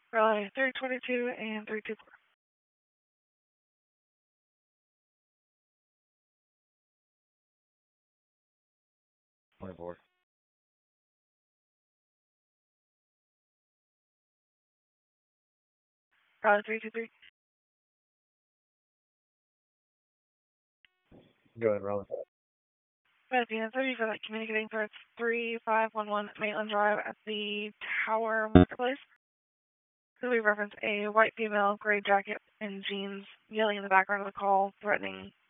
Raleigh 322 and 324. 24. Raleigh 323. Go ahead, Raleigh. Medipina 30 for that communicating threats 3511 Maitland Drive at the Tower Marketplace. We reference a white female, gray jacket and jeans, yelling in the background of the call, threatening